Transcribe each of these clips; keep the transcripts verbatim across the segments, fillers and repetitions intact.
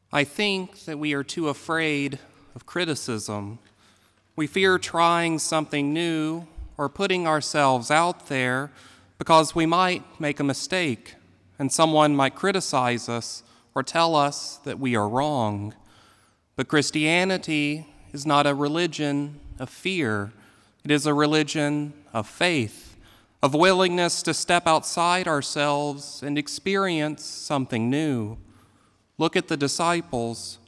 I think that we are too afraid of criticism. We fear trying something new or putting ourselves out there because we might make a mistake and someone might criticize us or tell us that we are wrong. But Christianity is not a religion of fear. It is a religion of faith, of willingness to step outside ourselves and experience something new. Look at the disciples.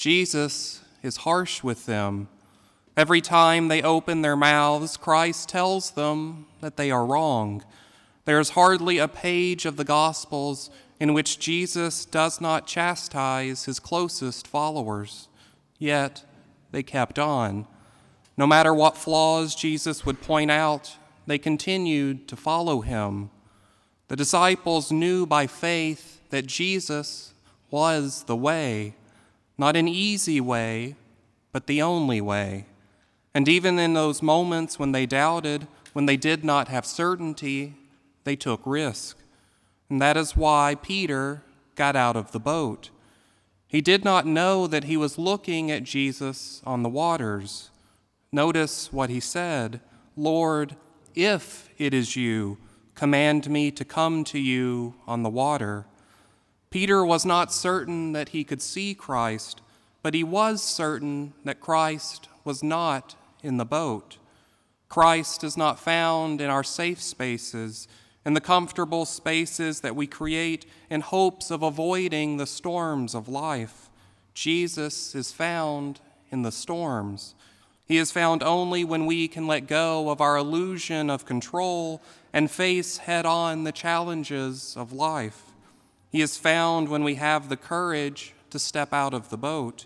Jesus is harsh with them. Every time they open their mouths, Christ tells them that they are wrong. There is hardly a page of the Gospels in which Jesus does not chastise his closest followers. Yet they kept on. No matter what flaws Jesus would point out, they continued to follow him. The disciples knew by faith that Jesus was the way, not an easy way, but the only way. And even in those moments when they doubted, when they did not have certainty, they took risk. And that is why Peter got out of the boat. He did not know that he was looking at Jesus on the waters. Notice what he said, "Lord, if it is you, command me to come to you on the water." Peter was not certain that he could see Christ, but he was certain that Christ was not in the boat. Christ is not found in our safe spaces, in the comfortable spaces that we create in hopes of avoiding the storms of life. Jesus is found in the storms. He is found only when we can let go of our illusion of control and face head-on the challenges of life. He is found when we have the courage to step out of the boat.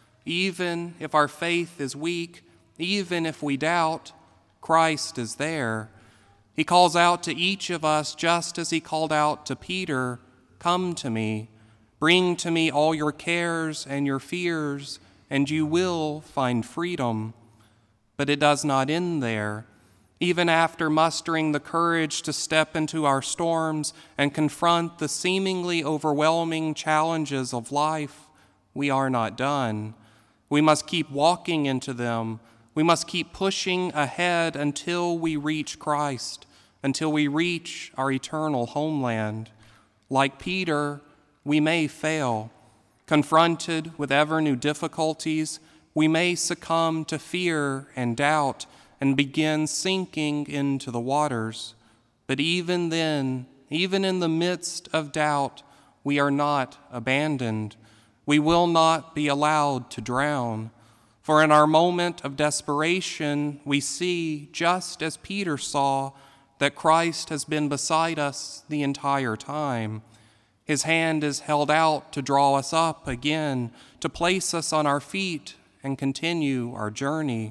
Even if our faith is weak, even if we doubt, Christ is there. He calls out to each of us just as he called out to Peter, "Come to me, bring to me all your cares and your fears, and you will find freedom." But it does not end there. Even after mustering the courage to step into our storms and confront the seemingly overwhelming challenges of life, we are not done. We must keep walking into them. We must keep pushing ahead until we reach Christ, until we reach our eternal homeland. Like Peter, we may fail. Confronted with ever new difficulties, we may succumb to fear and doubt and begin sinking into the waters. But even then, even in the midst of doubt, we are not abandoned. We will not be allowed to drown. For in our moment of desperation, we see, just as Peter saw, that Christ has been beside us the entire time. His hand is held out to draw us up again, to place us on our feet and continue our journey.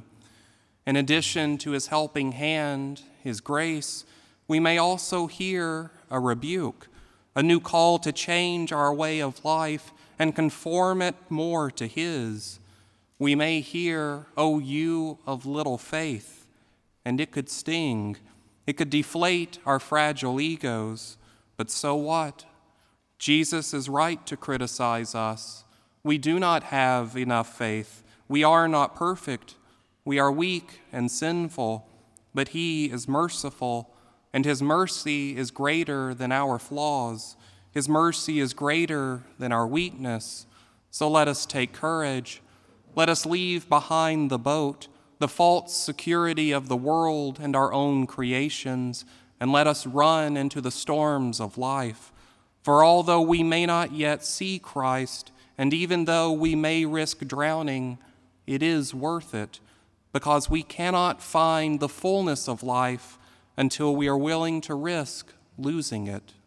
In addition to his helping hand, his grace, we may also hear a rebuke, a new call to change our way of life and conform it more to his. We may hear, "O you of little faith," and it could sting. It could deflate our fragile egos. But so what? Jesus is right to criticize us. We do not have enough faith. We are not perfect. We are weak and sinful, but he is merciful, and his mercy is greater than our flaws. His mercy is greater than our weakness. So let us take courage. Let us leave behind the boat, the false security of the world and our own creations, and let us run into the storms of life. For although we may not yet see Christ, and even though we may risk drowning, it is worth it, because we cannot find the fullness of life until we are willing to risk losing it.